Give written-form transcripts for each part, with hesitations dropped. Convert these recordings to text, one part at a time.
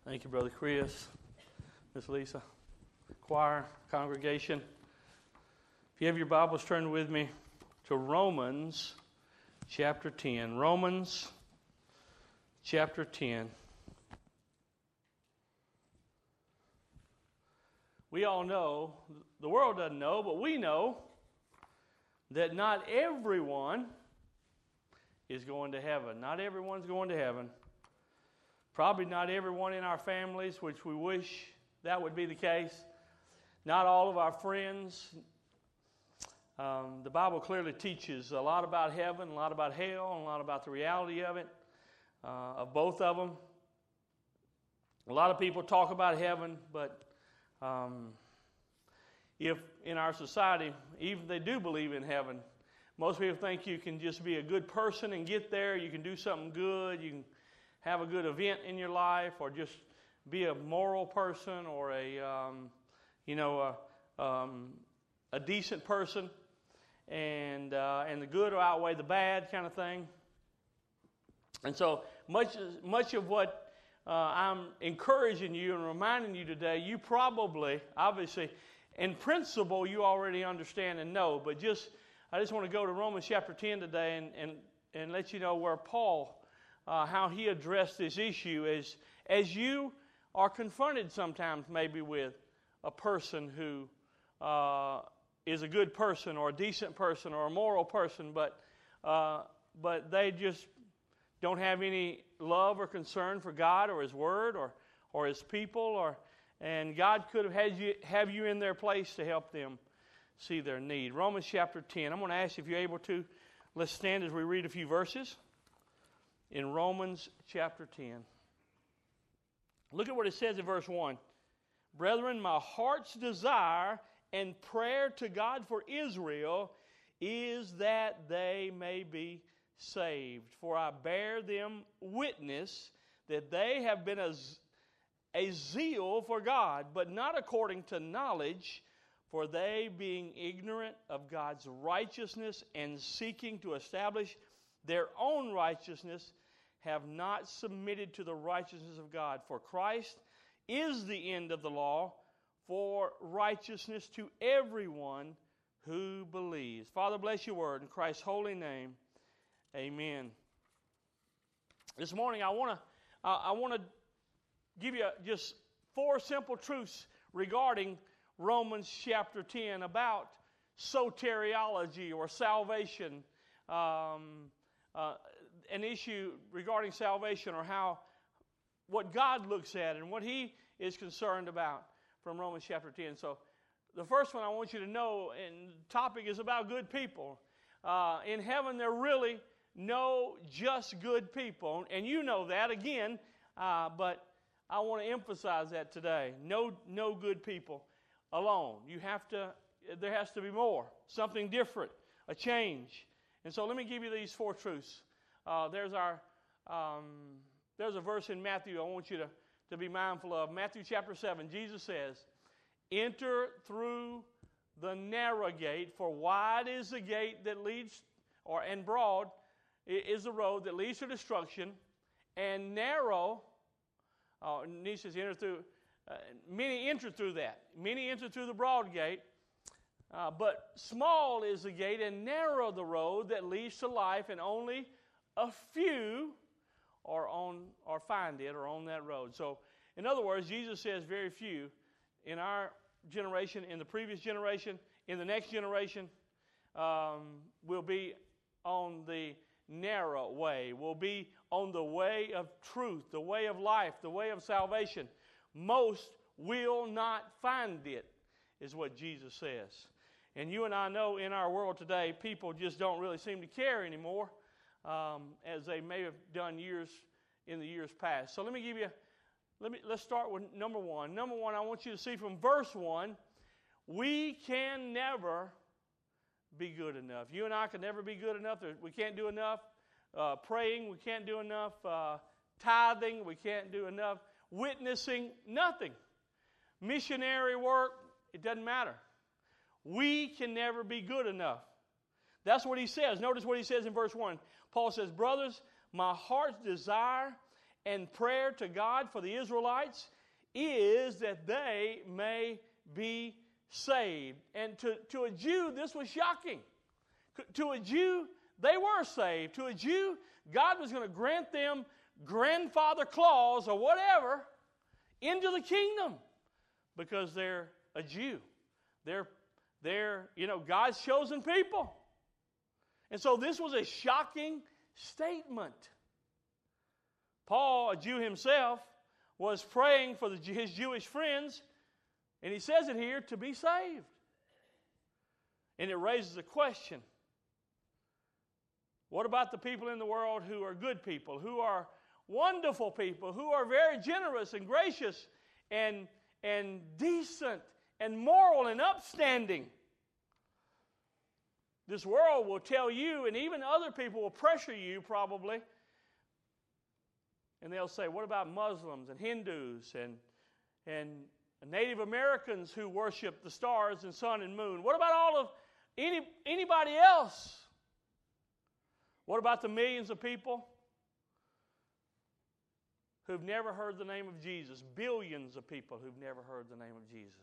Thank you, Brother Chris, Miss Lisa, choir, congregation. If you have your Bibles, turn with me to Romans chapter 10. Romans chapter 10. We all know, the world doesn't know, but we know that not everyone is going to heaven. Not everyone's going to heaven. Probably not everyone in our families, which we wish that would be the case. Not all of our friends. The Bible clearly teaches a lot about heaven, a lot about hell, and a lot about the reality of it, of both of them. A lot of people talk about heaven, but if in our society, even if they do believe in heaven, most people think you can just be a good person and get there. You can do something good. You can have a good event in your life, or just be a moral person, or a decent person, and the good will outweigh the bad, kind of thing. And so much of what I'm encouraging you and reminding you today, you probably, obviously, in principle, you already understand and know. But I just want to go to Romans chapter 10 today and let you know where Paul, how he addressed this issue as you are confronted sometimes maybe with a person who is a good person or a decent person or a moral person, but they just don't have any love or concern for God or His Word or His people, and God could have you in their place to help them see their need. Romans chapter 10. I'm going to ask you if you're able to. Let's stand as we read a few verses in Romans chapter 10. Look at what it says in verse 1. Brethren, my heart's desire and prayer to God for Israel is that they may be saved. For I bear them witness that they have been a zeal for God, but not according to knowledge, for they, being ignorant of God's righteousness and seeking to establish their own righteousness, have not submitted to the righteousness of God. For Christ is the end of the law for righteousness to everyone who believes. Father, bless your word in Christ's holy name. Amen. This morning I want to give you just 4 simple truths regarding Romans chapter 10 about soteriology or salvation. An issue regarding salvation, or what God looks at and what He is concerned about from Romans chapter 10. So the first one I want you to know, and the topic is about good people. In heaven there are really no just good people, and you know that again, but I want to emphasize that today. No good people alone. There has to be more, something different, a change. And so let me give you these 4 truths. There's a verse in Matthew I want you to be mindful of. Matthew chapter 7, Jesus says, enter through the narrow gate, for wide is the gate that leads, and broad is the road that leads to destruction, and narrow, and he says, enter through, many enter through that. Many enter through the broad gate, but small is the gate and narrow the road that leads to life, and only a few are find it or on that road. So, in other words, Jesus says very few in our generation, in the previous generation, in the next generation, will be on the narrow way, will be on the way of truth, the way of life, the way of salvation. Most will not find it, is what Jesus says. And you and I know in our world today, people just don't really seem to care anymore, as they may have done in the years past. So let's start with number 1. Number 1, I want you to see from verse 1, we can never be good enough. You and I can never be good enough. We can't do enough. Praying, we can't do enough. Tithing, we can't do enough. Witnessing, nothing. Missionary work, it doesn't matter. We can never be good enough. That's what he says. Notice what he says in verse 1. Paul says, brothers, my heart's desire and prayer to God for the Israelites is that they may be saved. And to a Jew, this was shocking. To a Jew, they were saved. To a Jew, God was going to grant them grandfather clause or whatever into the kingdom because they're a Jew. They're God's chosen people. And so this was a shocking statement. Paul, a Jew himself, was praying for his Jewish friends, and he says it here, to be saved. And it raises a question. What about the people in the world who are good people, who are wonderful people, who are very generous and gracious and decent and moral and upstanding? This world will tell you, and even other people will pressure you probably, and they'll say, what about Muslims and Hindus and Native Americans who worship the stars and sun and moon? What about all of anybody else? What about the millions of people who've never heard the name of Jesus? Billions of people who've never heard the name of Jesus.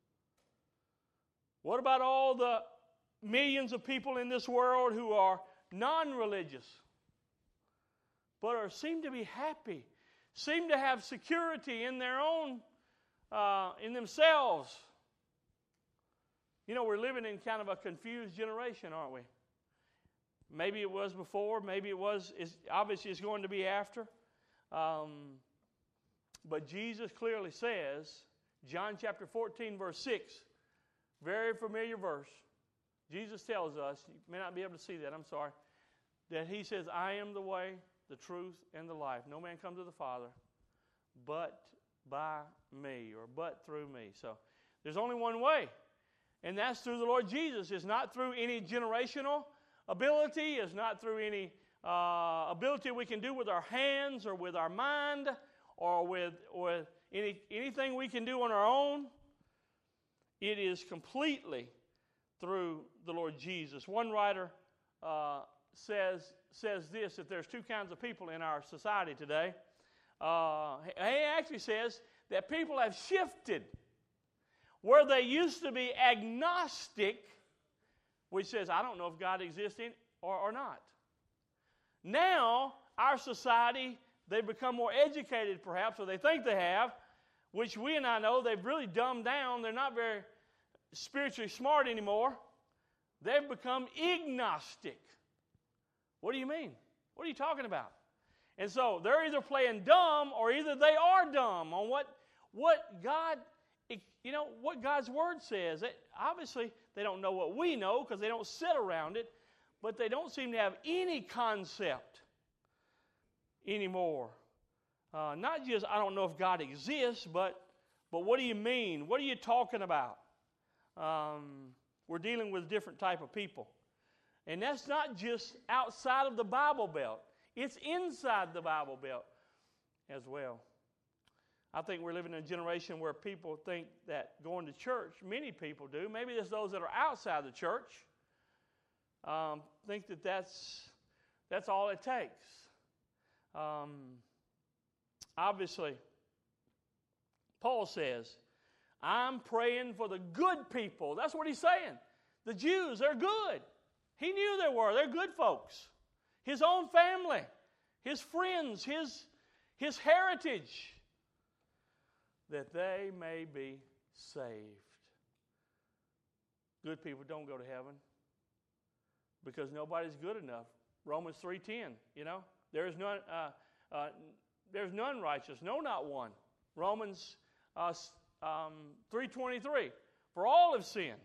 What about all the millions of people in this world who are non-religious, but seem to be happy, seem to have security in their own, in themselves? You know, we're living in kind of a confused generation, aren't we? Maybe it was before, maybe it was, obviously it's going to be after. But Jesus clearly says, John chapter 14, verse 6, very familiar verse. Jesus tells us, you may not be able to see that, I'm sorry, that he says, I am the way, the truth, and the life. No man comes to the Father but by me, or but through me. So there's only one way, and that's through the Lord Jesus. It's not through any generational ability. It's not through any ability we can do with our hands or with our mind or with anything we can do on our own. It is completely through the Lord Jesus. One writer says this, that there's two kinds of people in our society today. He actually says that people have shifted where they used to be agnostic, which says, I don't know if God exists or not. Now, our society, they've become more educated perhaps, or they think they have, which we and I know they've really dumbed down. They're not very spiritually smart anymore. They've become agnostic. What do you mean? What are you talking about? And so they're either playing dumb or either they are dumb on what God, what God's Word says. Obviously, they don't know what we know because they don't sit around it, but they don't seem to have any concept anymore. Not just, I don't know if God exists, but what do you mean? What are you talking about? We're dealing with a different type of people. And that's not just outside of the Bible Belt. It's inside the Bible Belt as well. I think we're living in a generation where people think that going to church, many people do, maybe there's those that are outside the church, think that that's all it takes. Obviously, Paul says, I'm praying for the good people. That's what he's saying. The Jews, they're good. He knew they were. They're good folks. His own family, his friends, his heritage, that they may be saved. Good people don't go to heaven because nobody's good enough. Romans 3:10, there's none righteous, no, not one. Romans 3:23, for all have sinned,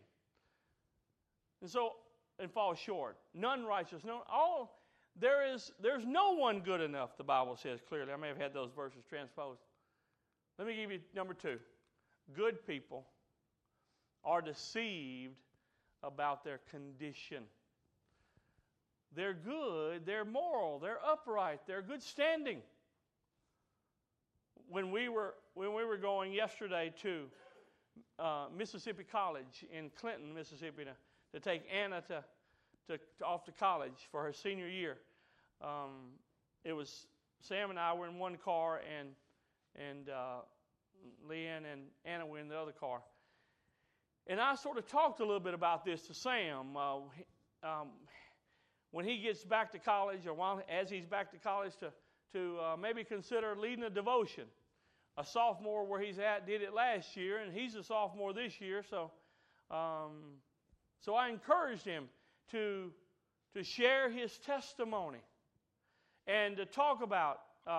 and fall short. None righteous, there's no one good enough. The Bible says clearly. I may have had those verses transposed. Let me give you number 2. Good people are deceived about their condition. They're good, they're moral, they're upright, they're good standing. When we were going yesterday to Mississippi College in Clinton, Mississippi, to take Anna off to college for her senior year, it was Sam and I were in one car, and Leanne and Anna were in the other car. And I sort of talked a little bit about this to Sam. When he gets back to college, or as he's back to college, to maybe consider leading a devotion. A sophomore where he's at did it last year, and he's a sophomore this year. So I encouraged him to share his testimony and to talk about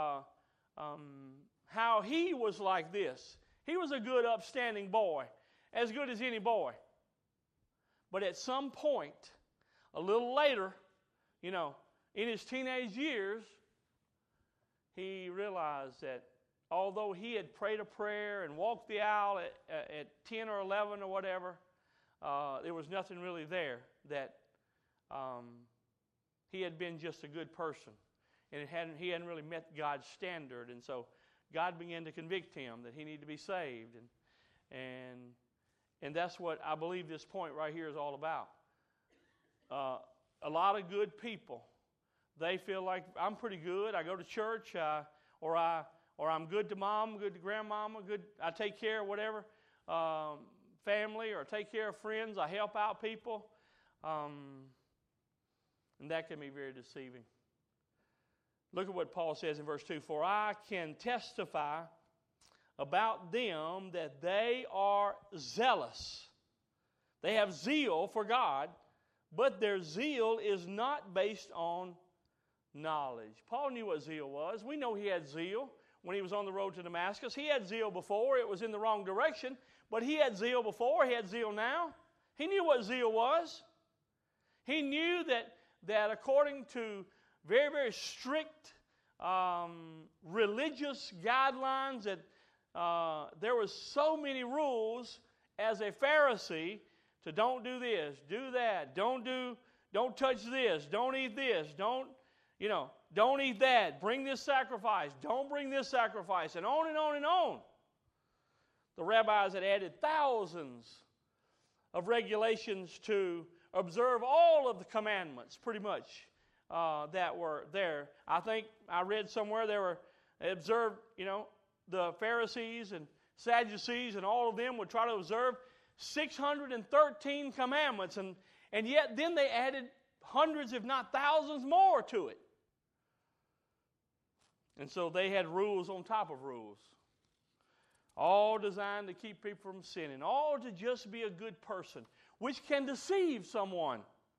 how he was like this. He was a good, upstanding boy, as good as any boy. But at some point, a little later, in his teenage years, he realized that although he had prayed a prayer and walked the aisle at 10 or 11 or whatever, there was nothing really there, that he had been just a good person. And he hadn't really met God's standard. And so God began to convict him that he needed to be saved. And that's what I believe this point right here is all about. A lot of good people, they feel like I'm pretty good. I go to church, or I'm good to mom, good to grandmama, I take care of whatever, family, or take care of friends. I help out people. And that can be very deceiving. Look at what Paul says in verse 2. For I can testify about them that they are zealous. They have zeal for God, but their zeal is not based on knowledge. Paul knew what zeal was. We know he had zeal when he was on the road to Damascus. He had zeal before. It was in the wrong direction, but he had zeal before. He had zeal now. He knew what zeal was. He knew that according to very, very strict religious guidelines, that there was so many rules as a Pharisee to don't do this, do that, don't touch this, don't eat this, don't eat that, bring this sacrifice, don't bring this sacrifice, and on and on and on. The rabbis had added thousands of regulations to observe all of the commandments, pretty much, that were there. I think I read somewhere they observed, the Pharisees and Sadducees and all of them would try to observe 613 commandments, and yet then they added hundreds, if not thousands more to it. And so they had rules on top of rules, all designed to keep people from sinning, all to just be a good person, which can deceive someone.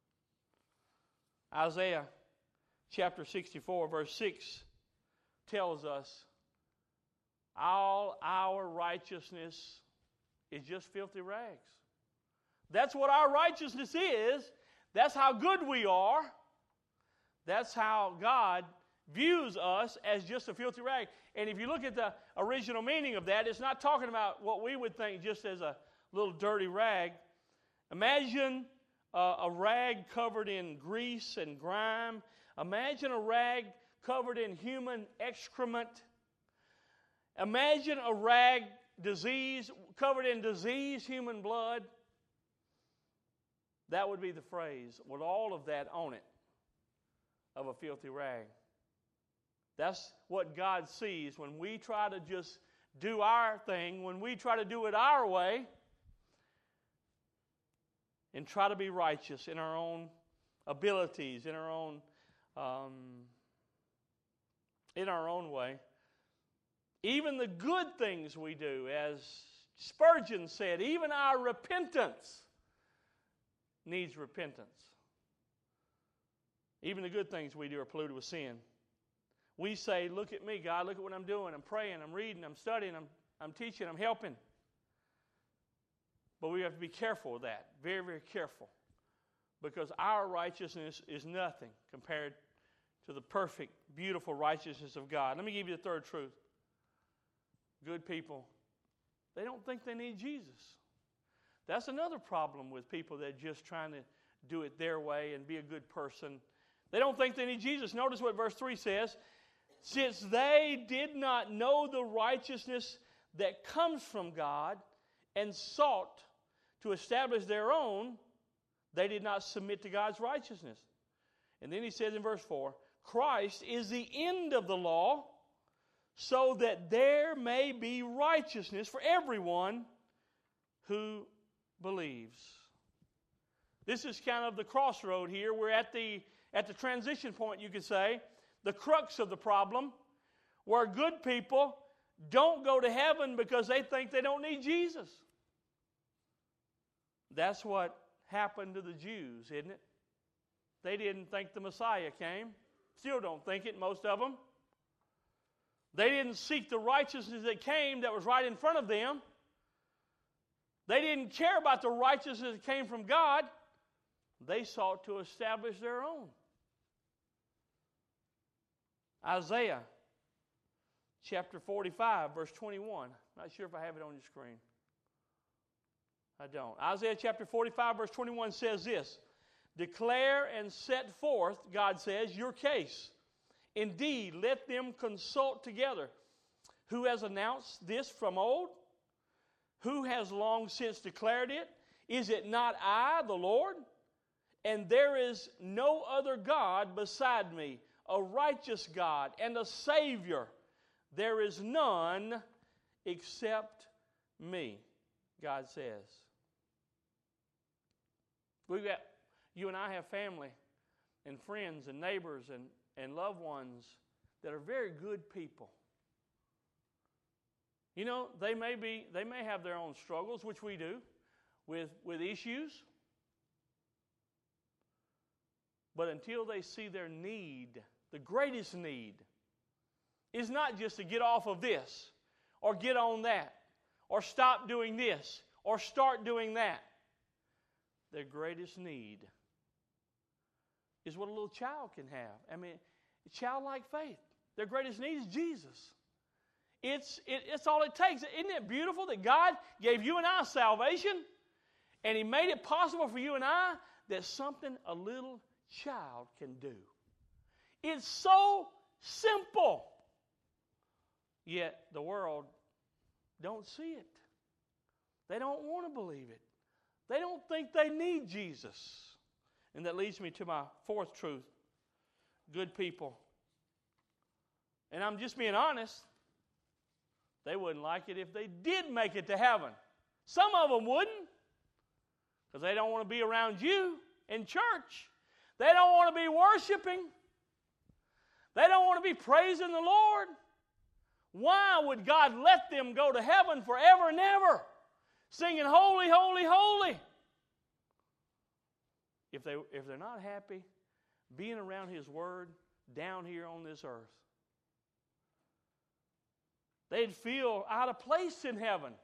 Isaiah chapter 64, verse 6 tells us, all our righteousness is just filthy rags. That's what our righteousness is. That's how good we are. That's how God views us, as just a filthy rag. And if you look at the original meaning of that, it's not talking about what we would think just as a little dirty rag. Imagine a rag covered in grease and grime. Imagine a rag covered in human excrement. Imagine a rag covered in diseased human blood. That would be the phrase, with all of that on it, of a filthy rag. That's what God sees when we try to just do our thing, when we try to do it our way, and try to be righteous in our own abilities, in our own way. Even the good things we do, as Spurgeon said, even our repentance needs repentance. Even the good things we do are polluted with sin. We say, look at me, God, look at what I'm doing. I'm praying, I'm reading, I'm studying, I'm teaching, I'm helping. But we have to be careful of that, very, very careful. Because our righteousness is nothing compared to the perfect, beautiful righteousness of God. Let me give you the third truth. Good people, they don't think they need Jesus. That's another problem with people that are just trying to do it their way and be a good person. They don't think they need Jesus. Notice what verse 3 says. Since they did not know the righteousness that comes from God and sought to establish their own, they did not submit to God's righteousness. And then he says in verse 4, Christ is the end of the law, so that there may be righteousness for everyone who believes. This is kind of the crossroad here. We're at the transition point, you could say, the crux of the problem, where good people don't go to heaven because they think they don't need Jesus. That's what happened to the Jews, isn't it? They didn't think the Messiah came. Still don't think it, most of them. They didn't seek the righteousness that came that was right in front of them. They didn't care about the righteousness that came from God. They sought to establish their own. Isaiah chapter 45, verse 21. Not sure if I have it on your screen. I don't. Isaiah chapter 45, verse 21 says this: declare and set forth, God says, your case. Indeed, let them consult together. Who has announced this from old? Who has long since declared it? Is it not I, the Lord? And there is no other God beside me, a righteous God and a Savior. There is none except me, God says. You and I have family and friends and neighbors and loved ones that are very good people. You know, they may have their own struggles, which we do, with issues. But until they see their need, the greatest need, is not just to get off of this, or get on that, or stop doing this, or start doing that. Their greatest need is what a little child can have. I mean, childlike faith. Their greatest need is Jesus. It's all it takes. Isn't it beautiful that God gave you and I salvation, and He made it possible for you and I that something a little child can do? It's so simple. Yet the world don't see it. They don't want to believe it. They don't think they need Jesus. And that leads me to my fourth truth. Good people. And I'm just being honest. They wouldn't like it if they did make it to heaven. Some of them wouldn't. Because they don't want to be around you in church. They don't want to be worshiping. They don't want to be praising the Lord. Why would God let them go to heaven forever and ever, singing holy, holy, holy? If they're not happy being around His Word down here on this earth, they'd feel out of place in heaven.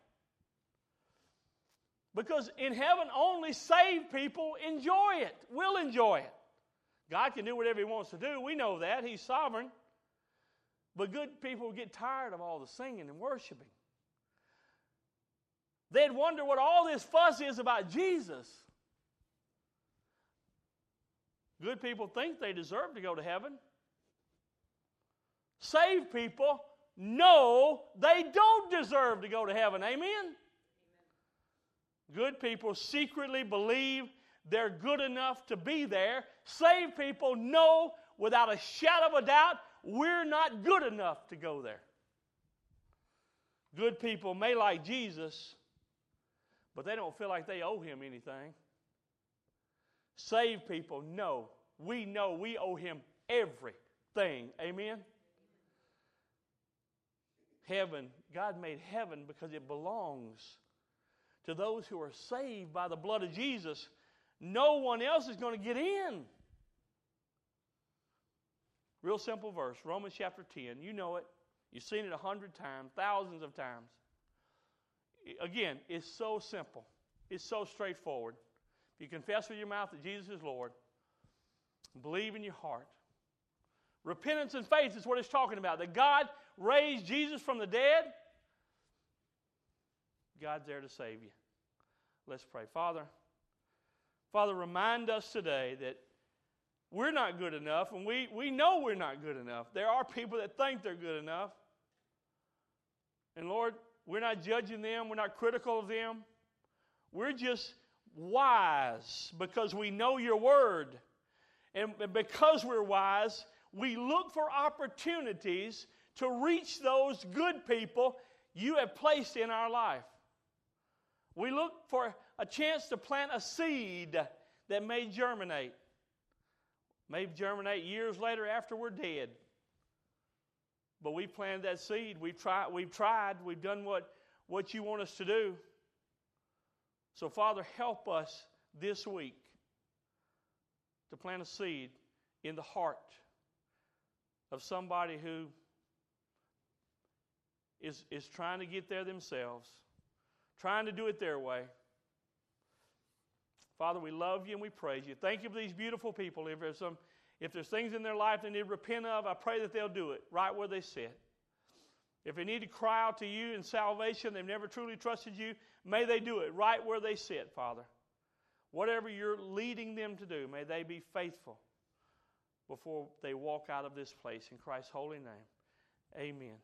Because in heaven, only saved people enjoy it, will enjoy it. God can do whatever He wants to do. We know that. He's sovereign. But good people get tired of all the singing and worshiping. They'd wonder what all this fuss is about Jesus. Good people think they deserve to go to heaven. Saved people know they don't deserve to go to heaven. Amen? Good people secretly believe they're good enough to be there. Saved people know without a shadow of a doubt we're not good enough to go there. Good people may like Jesus, but they don't feel like they owe Him anything. Saved people know we owe Him everything. Amen? Heaven, God made heaven because it belongs to those who are saved by the blood of Jesus. No one else is going to get in. Real simple verse, Romans chapter 10. You know it. You've seen it 100 times, thousands of times. Again, it's so simple. It's so straightforward. If you confess with your mouth that Jesus is Lord, believe in your heart. Repentance and faith is what it's talking about. That God raised Jesus from the dead. God's there to save you. Let's pray. Father, remind us today that we're not good enough, and we know we're not good enough. There are people that think they're good enough. And Lord, we're not judging them. We're not critical of them. We're just wise because we know your word. And because we're wise, we look for opportunities to reach those good people you have placed in our life. We look for a chance to plant a seed that may germinate. May germinate years later after we're dead. But we planted that seed. We've tried. We've done what you want us to do. So, Father, help us this week to plant a seed in the heart of somebody who is trying to get there themselves, trying to do it their way. Father, we love you and we praise you. Thank you for these beautiful people. If there's things in their life they need to repent of, I pray that they'll do it right where they sit. If they need to cry out to you in salvation, they've never truly trusted you, may they do it right where they sit, Father. Whatever you're leading them to do, may they be faithful before they walk out of this place. In Christ's holy name, amen.